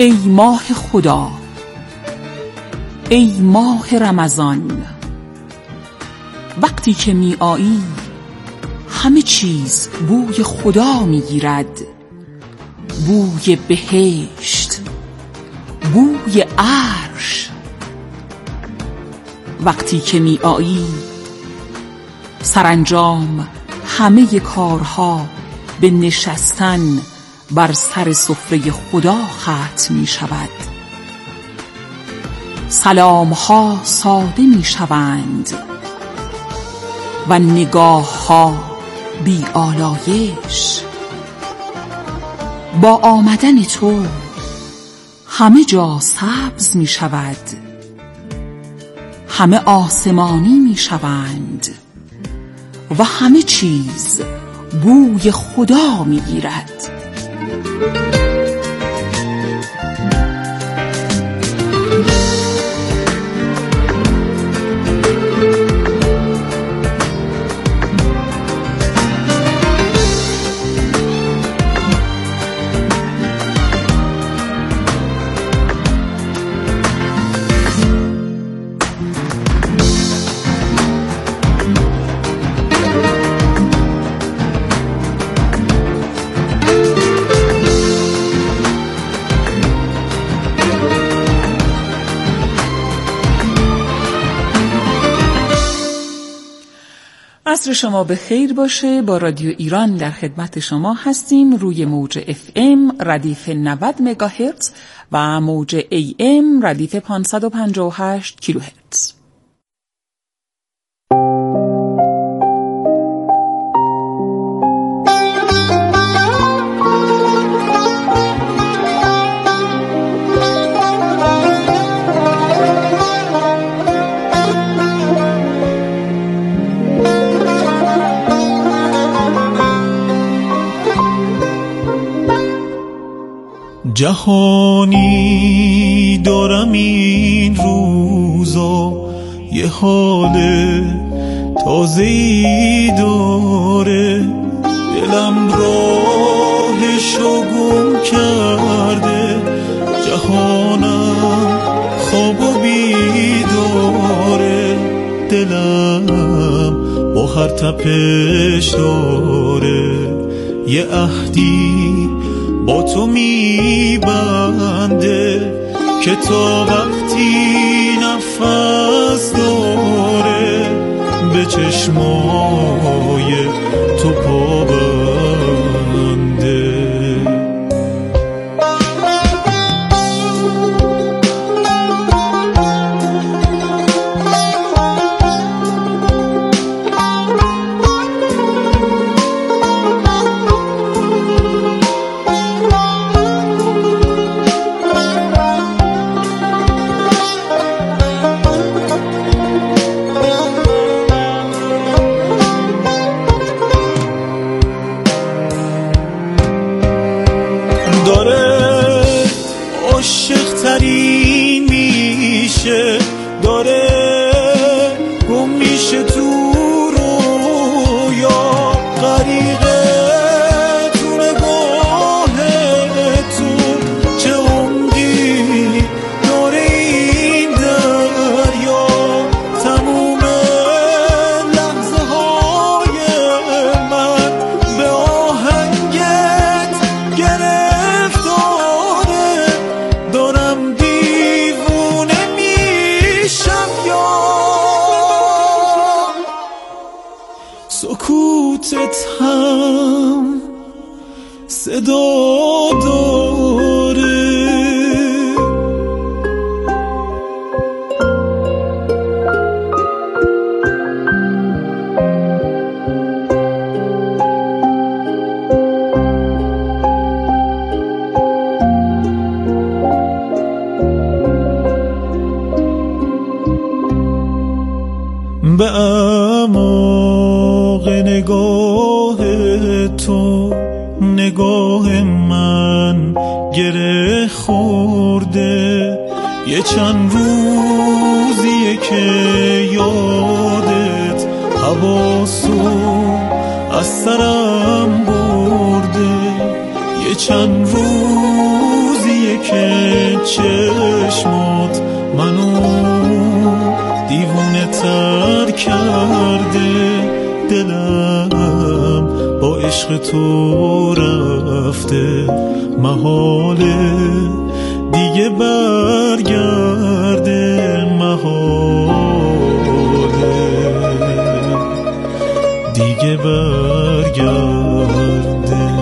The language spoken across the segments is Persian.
ای ماه خدا، ای ماه رمضان، وقتی که می آیی همه چیز بوی خدا می گیرد، بوی بهشت، بوی عرش. وقتی که می آیی سرانجام همه کارها به نشستن بر سر سفره خدا ختم می شود. سلام ها ساده می شوند و نگاه ها بی آلایش. با آمدن تو همه جا سبز می شود، همه آسمانی می شوند و همه چیز بوی خدا می گیرد. عصر شما به خیر باشه. با رادیو ایران در خدمت شما هستیم روی موج FM ردیف 90 مگاهرتز و موج AM ردیف 558 کیلوهرتز. جهانی دارم این روزا، یه حال تازه‌ای داره، دلم راهشو گم کرده، جهانم خواب و بیداره، دلم با هر تپش داره یه عهدی با تو میبنده که تا وقتی نفس داره به چشمای تو پابنده. عاشق‌ترین میشه، داره گم میشه تو رویا، غریقه تو نگاه تو، چه عمقی داره این دریا، تموم لحظه های من به آهنگت گرفتاره، دارم دیوونه میشم یا سکوتت هم صدا داره. به اعماق نگاه تو نگاه من گره خورده، یه چند روزیه که یادت حواسو از سرم برده، یه چند روزیه که عشق تو رفته، محاله دیگه برگرده، محاله دیگه برگرده.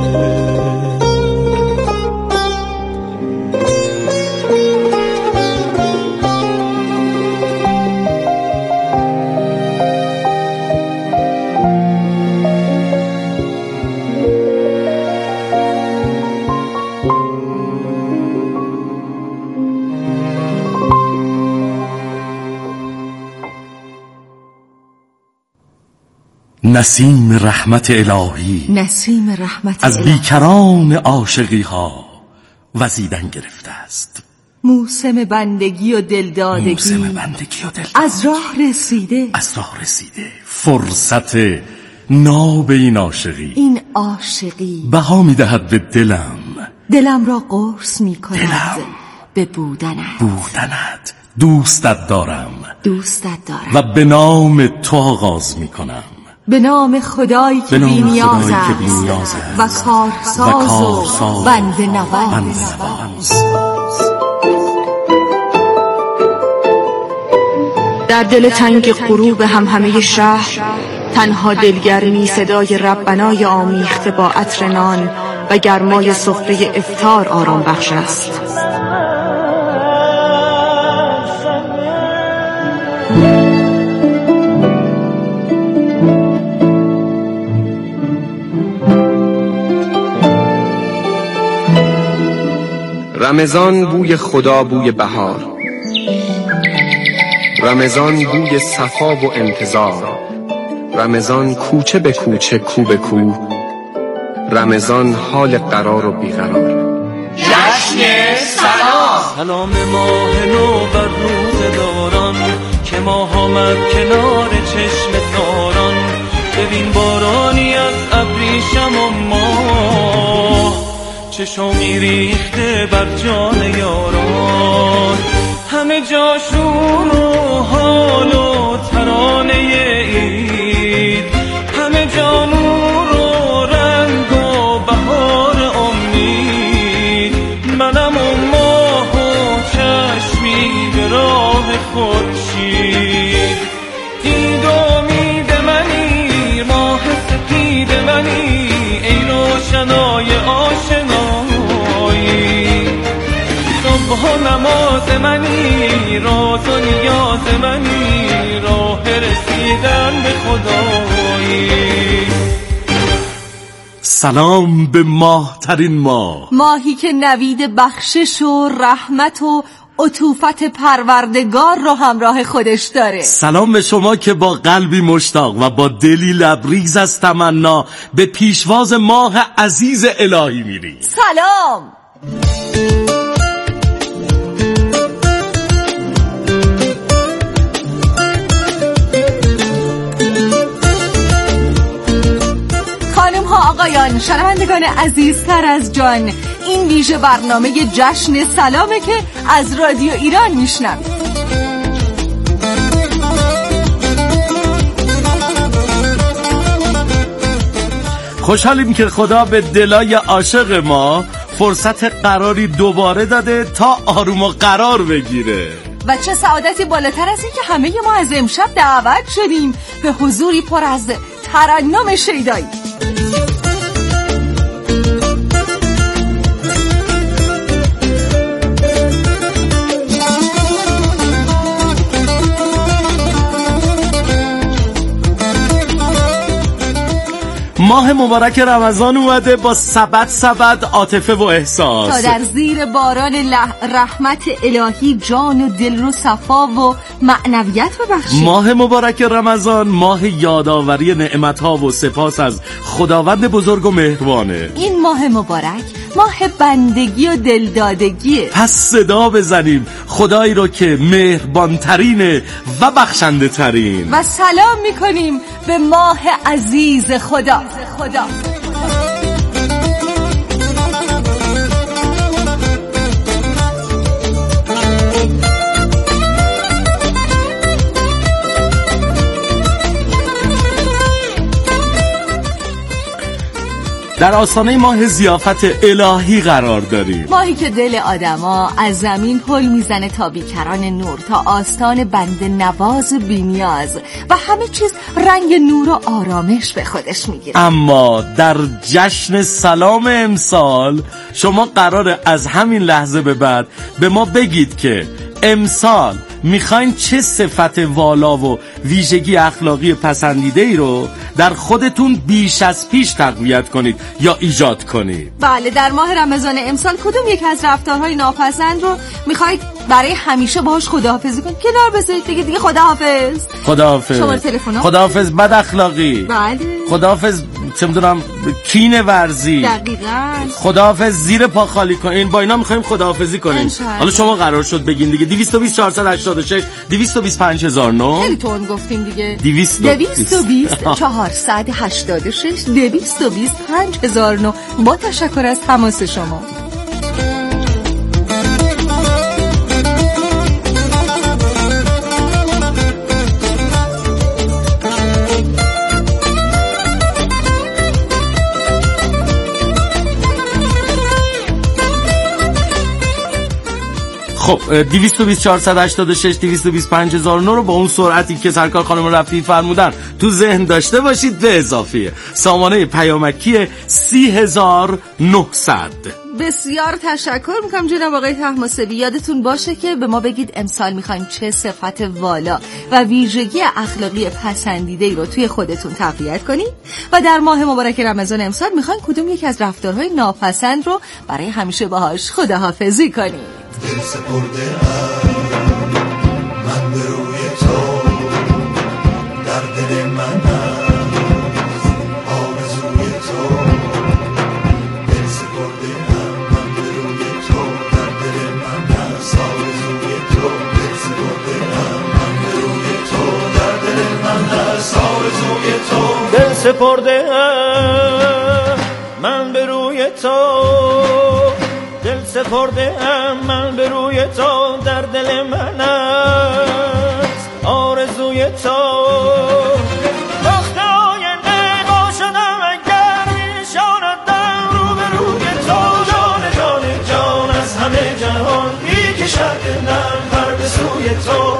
نسیم رحمت الهی، نسیم رحمت از بیکران عاشقی ها وزیدن گرفته است. موسم بندگی و دلدادگی از راه رسیده، فرصت ناب این عاشقی، این عاشقی بها میدهد به دلم را قرص میکند به بودنت. دوستت دارم و به نام تو آغاز میکنم، به نام خدایی که بی نیاز است و کارساز و بنده نواز. در دل تنگ غروب همهمه شهر، تنها دلگرمی صدای ربنای آمیخته با عطر نان و گرمای سفره افطار آرام بخش است. رمضان بوی خدا، بوی بهار، رمضان بوی صفا و انتظار، رمضان کوچه به کوچه، کو به کو، رمضان حال قرار و بیقرار. جشن سلام ماه نو بر روزگاران، که ماه آمد کنار چشم تاران. ببین بارانی از ابریشم و ماه، چشمی ریخته بر جان یاران. همه جا شور و حال و ترانه عید، همه جا نور و رنگ و بهار امید. منم و ماه و چشمی به راه خورشید. دید امید منی، ماه سپید منی، ای روشنای آشنایی. صبح و نماز منی، راز و نیاز منی، راه رسیدن به خدایی. سلام به ماه ترین ماه، ماهی که نوید بخشش و رحمت و عطوفت پروردگار رو همراه خودش داره. سلام به شما که با قلبی مشتاق و با دلی لبریز از تمنا به پیشواز ماه عزیز الهی میری. سلام. آقایان، شنوندگان عزیزتر از جان، این ویژه برنامه جشن سلامه که از رادیو ایران میشنوید. خوشحالیم که خدا به دلای عاشق ما فرصت قراری دوباره داده تا آروم و قرار بگیره. و چه سعادتی بالاتر از این که همه ما از امشب دعوت شدیم به حضوری پر از ترنم شیدایی. ماه مبارک رمضان اومده با سبد عاطفه و احساس، تا در زیر باران رحمت الهی جان و دل رو صفا و معنویت ببخشید. ماه مبارک رمضان ماه یادآوری نعمت‌ها و سپاس از خداوند بزرگ و مهربانه. این ماه مبارک ماه بندگی و دلدادگیه. پس صدا بزنیم خدایی رو که مهربان ترینه و بخشنده ترین، و سلام میکنیم به ماه عزیز خدا. در آستانه ماه ضیافت الهی قرار داریم. ماهی که دل آدما از زمین پل میزنه تا بیکران نور، تا آستان بنده نواز بی‌نیاز و همه چیز رنگ نور و آرامش به خودش میگیره. اما در جشن سلام امسال شما قراره از همین لحظه به بعد به ما بگید که امسال میخواین چه صفت والا و ویژگی اخلاقی پسندیده ای رو در خودتون بیش از پیش تقویت کنید یا ایجاد کنید. بله، در ماه رمضان امسال کدوم یک از رفتارهای ناپسند رو میخواید برای همیشه باهاش خداحافظی کنید؟ کنار بذارید دیگه خداحافظ. خداحافظ. شماره تلفن. خداحافظ بد اخلاقی. بله. خداحافظ چه میدونم کینه ورزی. دقیقاً. خداحافظ زیر پا خالی کنین. با اینا میخوایم خداحافظی کنیم. حالا شما قرار شد بگین دیگه. 220 486 225 009. خیلی تون گفتیم دیگه. 220 486 225 009. با تشکر از تماس شما. خب 220 486 225 009 رو با اون سرعتی که سرکار خانم رفیعی فرمودن تو ذهن داشته باشید. به اضافه سامانه پیامکی 30900. بسیار تشکر میکنم جناب آقای طهماسبی. یادتون باشه که به ما بگید امسال میخواین چه صفت والا و ویژگی اخلاقی پسندیده رو توی خودتون تقویت کنید و در ماه مبارک رمضان امسال میخواین کدوم یک از رفتارهای ناپسند رو برای همیشه باهاش خداحافظی کنید. دل سپرده من به روی تو، در دل من آرزوی تو. دل سپرده من به روی تو، در دل من آرزوی تو. دل سپرده من به روی تو، در دل من آرزوی تو. دل سپرده من به روی تو، دل سپرده من به روی تو، در دل من است آرزوی تو. وقت آینده با شدم اگر میشاندم رو به روی تو. جان جان جان از همه جهان میکشد دلم پر به سوی تو.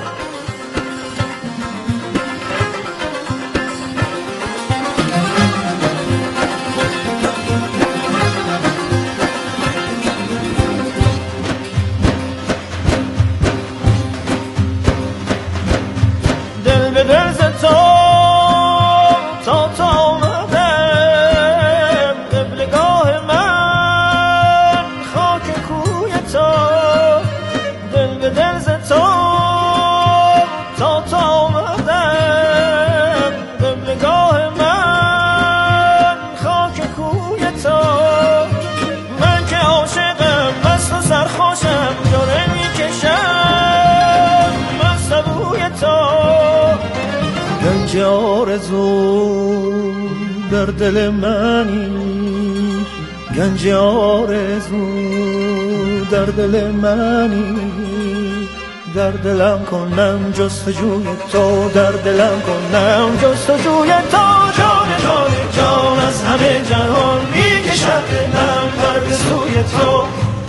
آرزو در دل منی، گنج آرزو در دل منی. در دلم کنم جستجوی تو، در دلم کنم جستجوی تو. جان جان جان از همه جهان میکشد دلم پر به سوی تو.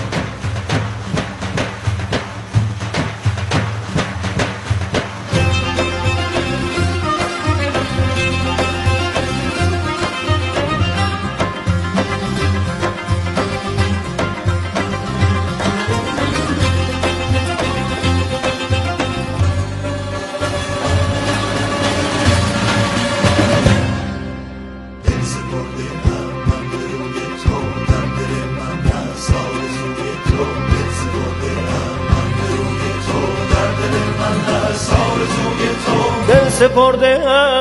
سپرده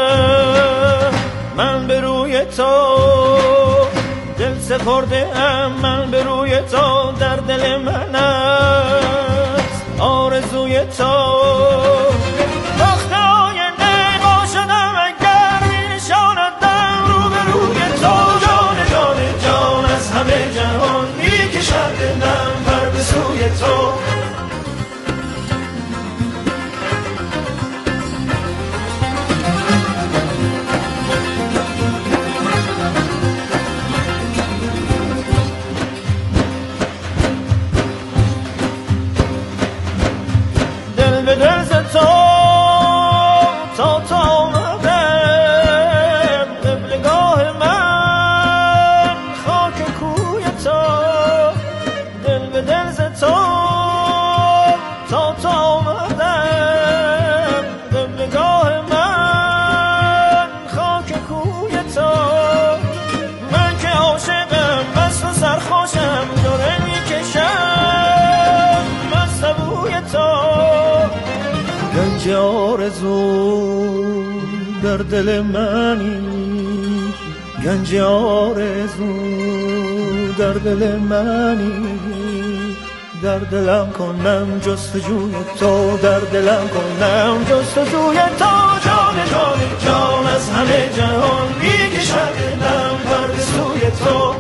من به روی تو، دل سپرده من به روی تو، در دل من است آرزوی تو. وقت آینده با شدم اگر میشاندم رو به روی تو. جان جان جان از همه جهان میکشد دلم پر به سوی تو. آرزو در دل منی، گنج آرزو در دل منی، در دلم کنم جستجوی تو، در دلم کنم جستجوی تو، جان جان جان از همه جهان میکشد دلم پرد سوی تو.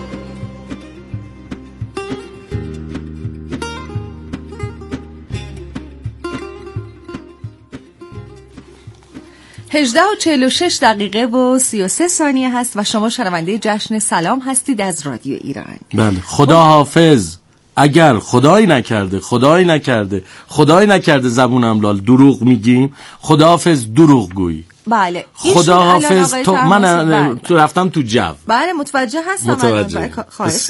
18:46 و 33 ثانیه هست و شما شنونده جشن سلام هستید از رادیو ایران. بله، خدا حافظ. اگر خدایی نکرده زبونم لال دروغ میگیم، خداحافظ دروغ گویی. بله، خداحافظ. تو من تو رفتم تو جو. بله متوجه هستم. خواهش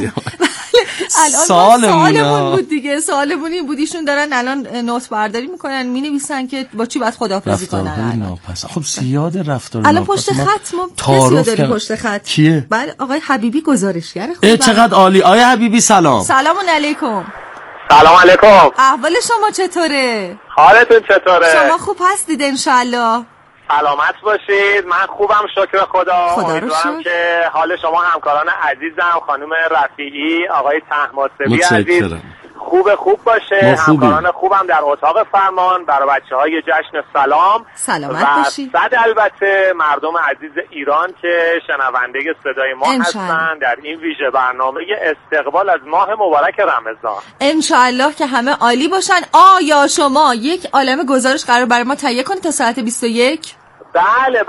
سوالمون بود دیگه، سوالمون این بود ایشون دارن الان نوت برداری میکنن، مینویسن که با چی باید خداحافظی کنن. خب زیاد رفتار الان پشت خط ما کسی داریم پشت خط. کیه؟ بله آقای حبیبی گزارشگر خوبه. چقدر عالی. آقای حبیبی سلام. سلام علیکم. سلام علیکم. احوال شما چطوره؟ حالتون چطوره؟ شما خوب هستید انشالله؟ سلامت باشید. من خوبم شکر خدا. امیدوارم که حال شما همکاران عزیزم، خانم رفیعی، آقای طهماسبی عزیز خوب باشه. همکاران خوبم در اتاق فرمان، برای بچه‌های جشن سلام سلامت باشید. و صد البته مردم عزیز ایران که شنونده صدای ما هستن در این ویژه برنامه استقبال از ماه مبارک رمضان. انشالله که همه عالی باشن. آیا شما یک عالمه گزارش قرار برای ما تهیه کنید تا ساعت 21؟ بله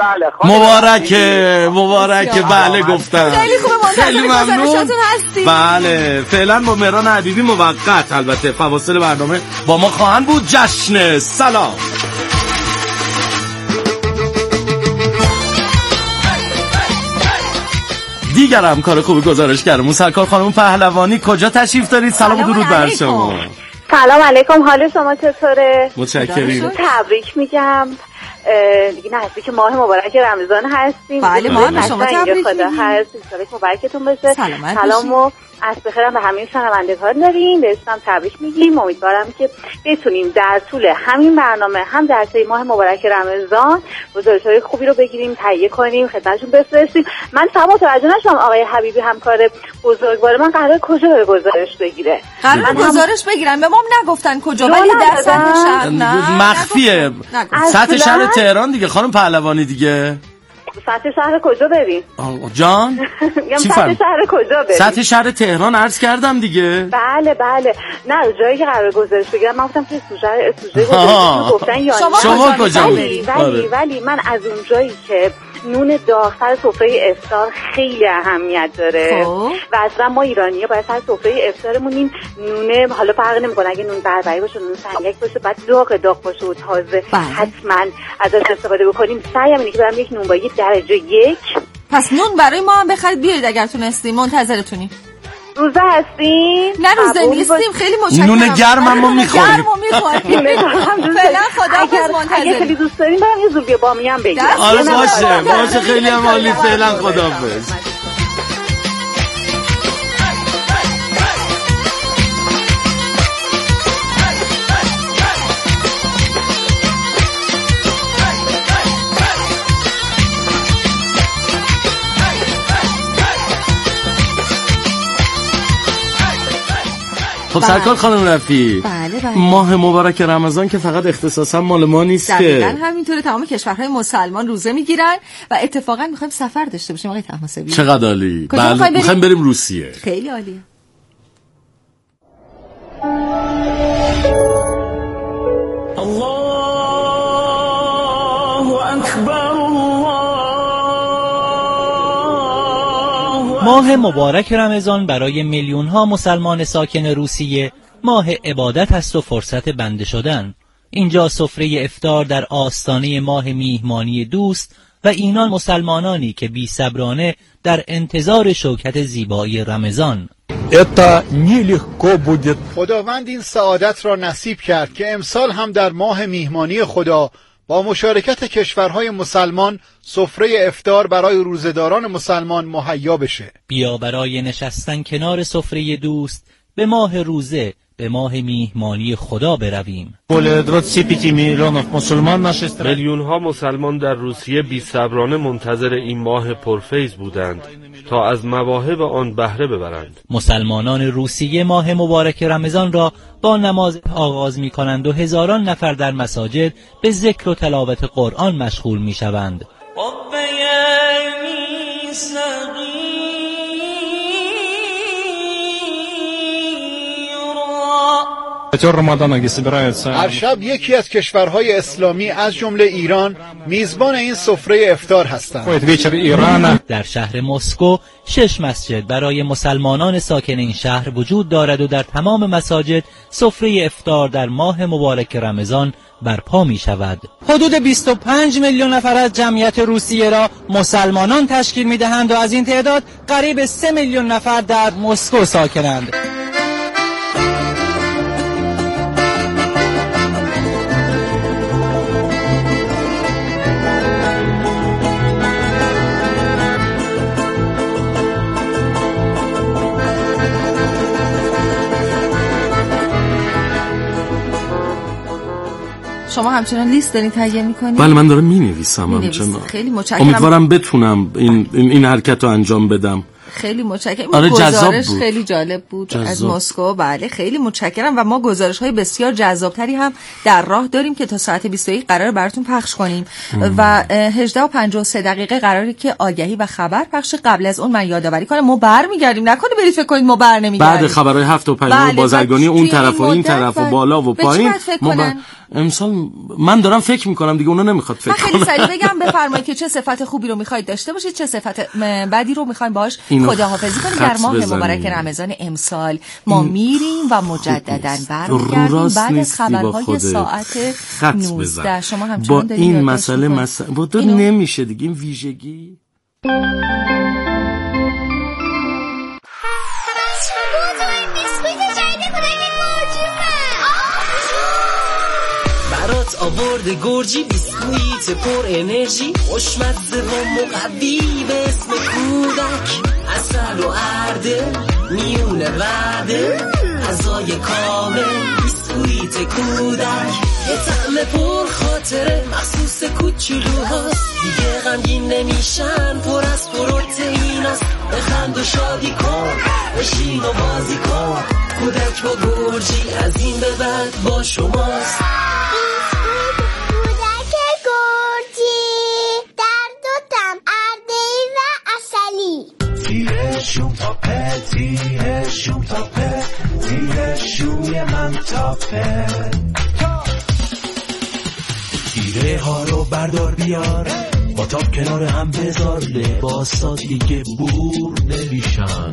مبارکه. بله گفتم. خیلی خوبه، خیلی ممنون. هستیم. بله فعلا با مهران حبیبی موقت، البته فواصل برنامه با ما خواهند بود. جشن سلام. دیگر هم کار خوبی گزارش کردم. سرکار خانم پهلوانی کجا تشریف دارید؟ سلام و درود بر شما. سلام علیکم، حال شما چطوره؟ متشکریم. تبریک میگم. دیگه نزدیک ماه مبارک رمضان هستیم. بله ما شما تبریک میگیم. سالک مبارکتون باشه. سلام از بخیرم به همه شنوندگان داریم. بهشون تبریک میگیم. امیدوارم که بتونیم در طول همین برنامه هم در طی ماه مبارک رمضان گزارش‌های خوبی رو بگیریم، تهیه کنیم، خدمتشون بفرستیم. من فقط متوجه نشدم آقای حبیبی همکار بزرگوار من قرار کجا به گزارش بگیره؟ قرار گزارش بگیرن، به ما نگفتن کجا، ولی در سطح شهر مخفیه. سطح شهر تهران دیگه خانم پهلوانی دیگه. سطح شهر کجا بریم؟ جان؟ چی سطح شهر کجا بریم؟ سطح شهر تهران عرض کردم دیگه. بله نه جایی که قرار گزارش بگیرم من گفتم که سوژه گفتن یا شما کجا ولی من از اون جایی که نون داغ سر سفره افطار خیلی اهمیت داره و اصلا ما ایرانی‌ها باید سر سفره افطارمون این نونه، حالا فرق نمی‌کنه اگه نون بربری باشه نون سنگک باشه، بعد داغ باشه و تازه حتما ازش استفاده بکنیم. سعیم اینه که برام یک نون با یک درجه 1. پس نون برای ما هم بخرید بیارید اگر تونستیم. منتظرتونیم. روزه هستیم؟ نه روزه نیستیم. خیلی متشکرم. نون گرم هم می‌خوریم. فعلا خداحافظ، منتظریم. اگه خیلی دوست داریم برام یه زوبیا بامی هم بگیریم. آره باشه خیلی هم عالی. فعلا خداحافظ. خب سرکار خانم رفی، بله. ماه مبارک رمضان که فقط اختصاصا مال ما نیست که. دقیقاً همینطوره. تمام کشورهای مسلمان روزه میگیرن و اتفاقا میخوایم سفر داشته باشیم آقای طهماسبی. چقدر عالی. بله میخوایم بریم روسیه. خیلی عالیه. الله اکبر. ماه مبارک رمضان برای میلیون ها مسلمان ساکن روسیه ماه عبادت است و فرصت بنده شدن. اینجا سفره افطار در آستانه ماه میهمانی دوست و اینان مسلمانانی که بی صبرانه در انتظار شوکت زیبایی رمضان. خداوند این سعادت را نصیب کرد که امسال هم در ماه میهمانی خدا با مشارکت کشورهای مسلمان سفره افطار برای روزه‌داران مسلمان مهیا بشه. بیا برای نشستن کنار سفره دوست به ماه روزه به ماه میهمانی خدا برویم. میلیون‌ها مسلمان در روسیه بی‌صبرانه منتظر این ماه پرفیض بودند تا از مواهب آن بهره ببرند. مسلمانان روسیه ماه مبارک رمضان را با نماز آغاز می‌کنند و هزاران نفر در مساجد به ذکر و تلاوت قرآن مشغول می‌شوند. هر شب یکی از کشورهای اسلامی از جمله ایران میزبان این سفره افطار هستند. در شهر مسکو 6 مسجد برای مسلمانان ساکن این شهر وجود دارد و در تمام مساجد سفره افطار در ماه مبارک رمضان برپا می شود. حدود 25 میلیون نفر از جمعیت روسیه را مسلمانان تشکیل می دهند و از این تعداد قریب 3 میلیون نفر در مسکو ساکنند. شما همچنان لیست دارین تهیه میکنید؟ بله من دارم مینویسم همچنان. خیلی متشکرم. امیدوارم بتونم این حرکت رو انجام بدم. خیلی متشکرم. آره گزارش خیلی جالب بود از مسکو. بله خیلی متشکرم و ما گزارش‌های بسیار جذابتری هم در راه داریم که تا ساعت 21 قرار براتون پخش کنیم و 18:53 قراره که آگهی و خبر پخش. قبل از اون من یادآوری کنم ما برمیگردیم، نکنه برید فکر کنید ما برنمیگردیم. بعد خبرهای 7 و 5 بازرگانی اون طرف و این طرف و بالا و پایین امسال من دارم فکر میکنم دیگه اونا نمیخواد فکر کنم. خیلی سریع بگم بفرمایید که چه صفت خوبی رو میخواید داشته باشید، چه صفت بدی رو میخوایم باهاش خداحافظی کنیم. در ماه مبارک رمضان امسال ما میریم و مجددا برمیگردیم بعد از خبرهای ساعت 19. شما همچنان با این مسئله با تو نمیشه دیگه این ویژگی. برات آورده گرجی بیسکویت پر انرژی خوشمزه و مقوی به اسم کودک، عسل و ارده میونه وعده غذای کامل بیسکویت کودک، یه طعم پر خاطره مخصوص کوچولوهاست، دیگه غمگین نمیشن پر از پروتئیناست، بخند و شادی کن بشین و بازی کن، کودک با گرجی از این به بعد با شماست. تیرشون تاپه تیرشون تاپه تیرشوی من تاپه، تیره ها رو بردار بیار با تاپ کنار هم بذار، لباسا دیگه بور نمیشن،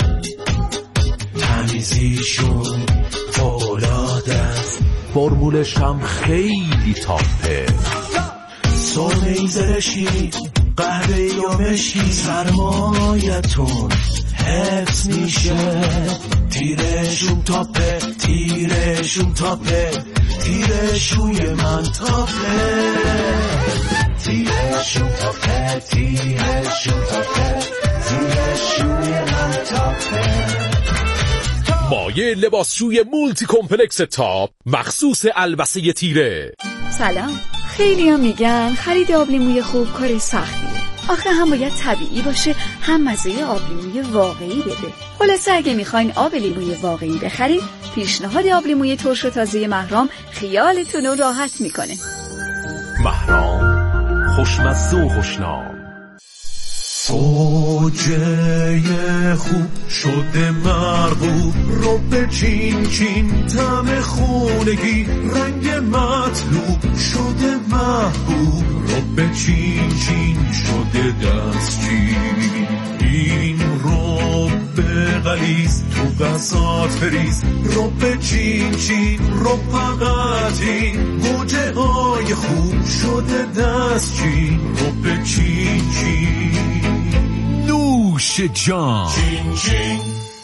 تمیزیشون فوق‌العاده است، فرمولش هم خیلی تاپه، سرمه‌ای زرشی قهوه‌ای و مشکی سرمایتون حفظ میشه، تیرشون تاپه تیرشون تاپه تیرشوی من تاپه، تیرشون تاپه تیرشون تاپه تیرشوی من تاپه. مایه لباسشوی مولتی کمپلکس تاپ مخصوص البسه تیره. سلام. خیلی هم میگن خرید آبلیموی خوب کار سختیه، آخه هم باید طبیعی باشه هم مزه آبلیموی واقعی بده. خلاصه اگه میخواین آبلیموی واقعی بخرید، پیشنهاد آبلیموی ترش و تازه مهرام خیالتون رو راحت میکنه. مهرام خوشمزه و خوشنام. گوجه خوب شده مرغوب رو به چین چین طعم خونگی، رنگ مطلوب شده محبوب رو به چین چین شده دستچین، این رو به غلیظ تو غذات فریز رو به چین چین رو فقط این گوجه های خوب شده دستچین رو به چین چین. نوش جان چین چین.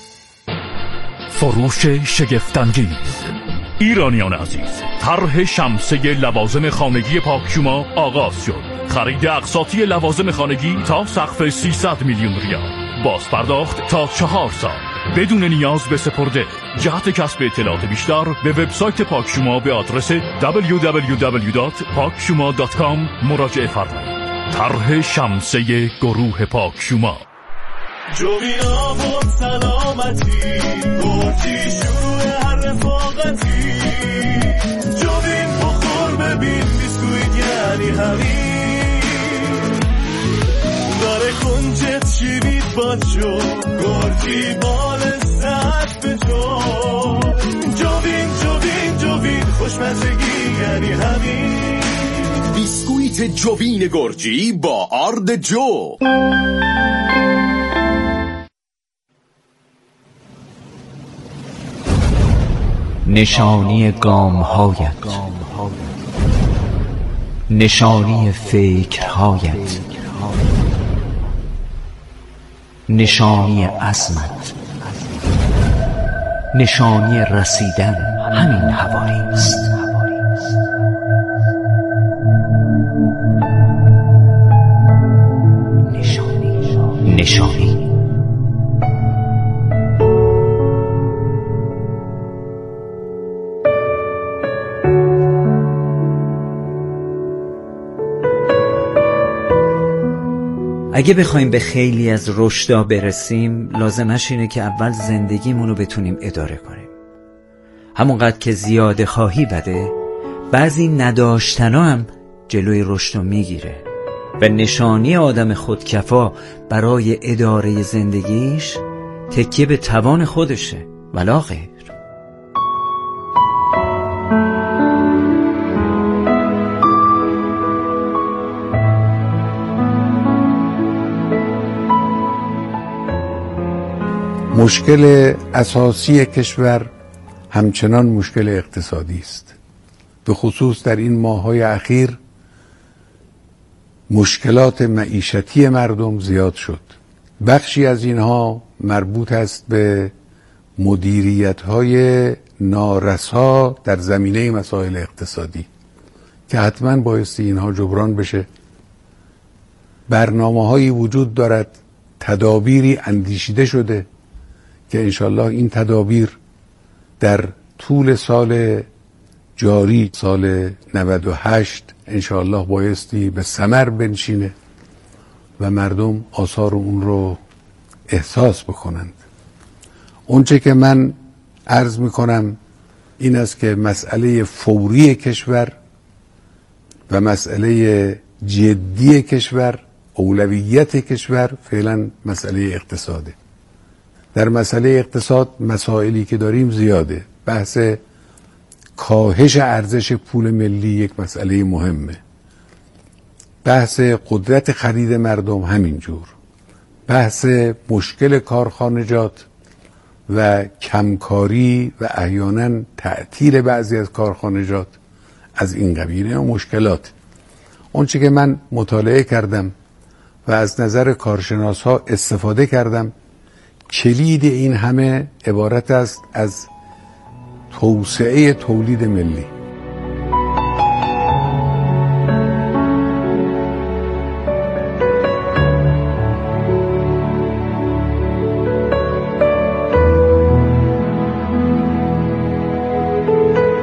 فروش شگفت‌انگیز. ایرانیان عزیز، طرح شمسه لوازم خانگی پاکشوما آغاز شد. خرید اقساطی لوازم خانگی تا سقف 300 میلیون ریال، باز پرداخت تا 4 سال. بدون نیاز به سپرده. جهت کسب اطلاعات بیشتر به وبسایت پاکشوما به آدرس www.pakshuma.com مراجعه فرمایید. طرح شمسه گروه پاکشوما. جوین آباد سلامتی، گرچی شروع هر رفاقتی. جوین بخور ببین بیسکویت یعنی همین. داره کنجت شیرید بچو، گرچی بال سرد به جو. جوین جوین جوین خوشمزگی یعنی همین. بیسکویت جوین گرجی با آرد جو. نشانی گام‌هایت، نشانی فکرهایت، نشانی عزمت، نشانی رسیدن همین حوالی است. نشانی اگه بخوایم به خیلی از رشدا برسیم، لازمش اینه که اول زندگیمونو بتونیم اداره کنیم. همونقدر که زیاده خواهی بده، بعضی نداشتنا هم جلوی رشدو میگیره و نشانی آدم خودکفا برای اداره زندگیش تکیه به توان خودشه ولا غیر. مشکل اساسی کشور همچنان مشکل اقتصادی است. به خصوص در این ماه‌های اخیر مشکلات معیشتی مردم زیاد شد. بخشی از اینها مربوط است به مدیریت‌های نارسا در زمینه مسائل اقتصادی که حتما بایستی اینها جبران بشه. برنامه‌هایی وجود دارد، تدابیری اندیشیده شده که انشالله این تدابیر در طول سال جاری سال 98 انشالله بایستی به ثمر بنشینه و مردم آثار اون رو احساس بکنند. اونچه که من عرض میکنم این است که مسئله فوری کشور و مسئله جدی کشور، اولویت کشور فعلا مسئله اقتصاده. در مسئله اقتصاد مسائلی که داریم زیاده. بحث کاهش ارزش پول ملی یک مسئله مهمه. بحث قدرت خرید مردم همینجور. بحث مشکل کارخانجات و کمکاری و احیانا تعطیل بعضی از کارخانجات از این قبیل مشکلات. اونچه که من مطالعه کردم و از نظر کارشناس ها استفاده کردم، کلید این همه عبارت است از توسعه تولید ملی.